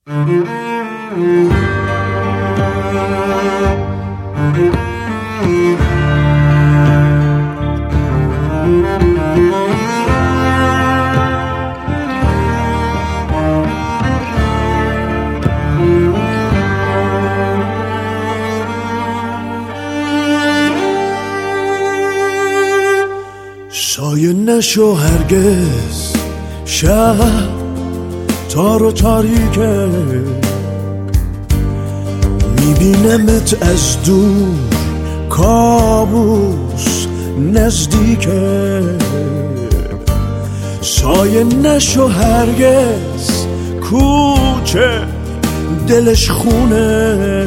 سایه نشو هرگز شب تار و تاریکه، میبینمت از دور کابوس نزدیکه. سایه نشو هرگز کوچه دلش خونه،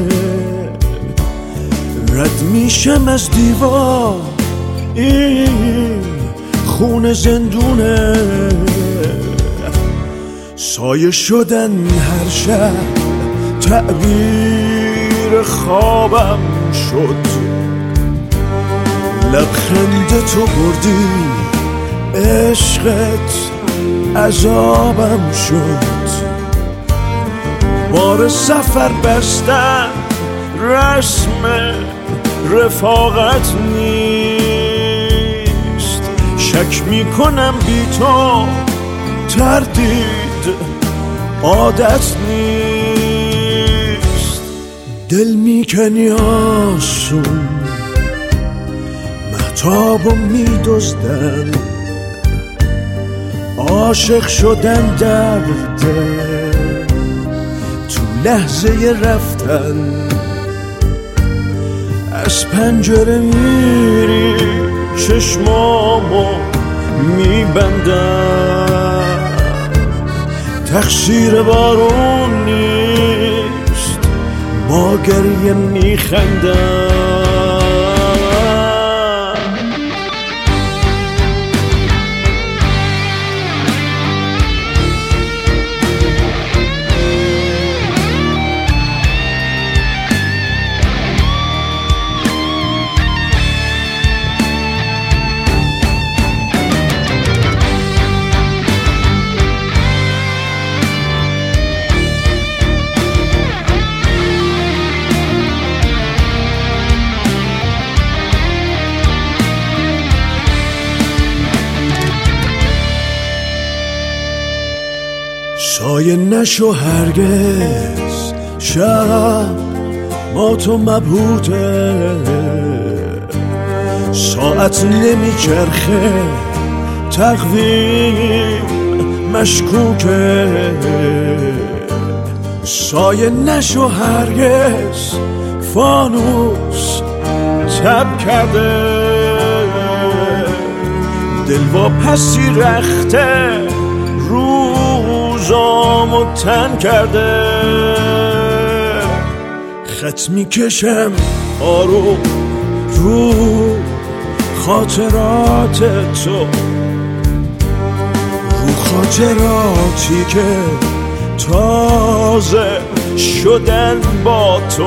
رد میشم از دیوار این خونه زندونه. سایه شدن هر شب تعبیر خوابم شد، لبخند تو بردی عشقت عذابم شد. بار سفر بستن رسم رفاقت نیست، شک میکنم بی تو تردید عادت نیست. دل میکنی آسون مهتابو میدزدن، عاشق شدن درده تو لحظه رفتن. از پنجره میری چشمامو میبندم، تقصیر بارون نیست با گریه میخندم. سایه نشو هرگز شب با تو مبهوته، ساعت نمیچرخه تقویم مشکوکه. سایه نشو هرگز فانوس تب کرده، دل با پسی رخته روزامو تن کرده. خط میکشم آروم رو خاطرات تو، رو خاطراتی که تازه شدن با تو.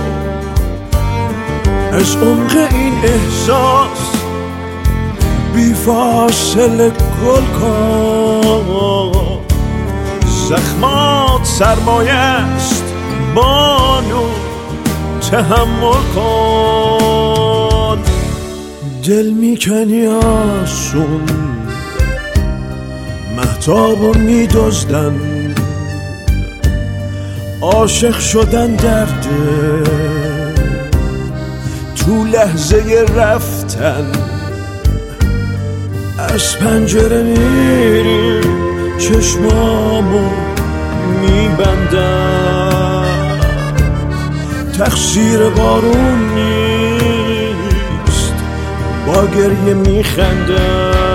از عمق این احساس بی فاصله گل کن، زخمات سرمایه است بانو تحمل کن. دل میکنی آسون مهتابو میدزدن، عاشق شدن درده تو لحظه رفتن. از پنجره میری چشمامو میبندم، تقصیر بارون نیست با گریه میخندم.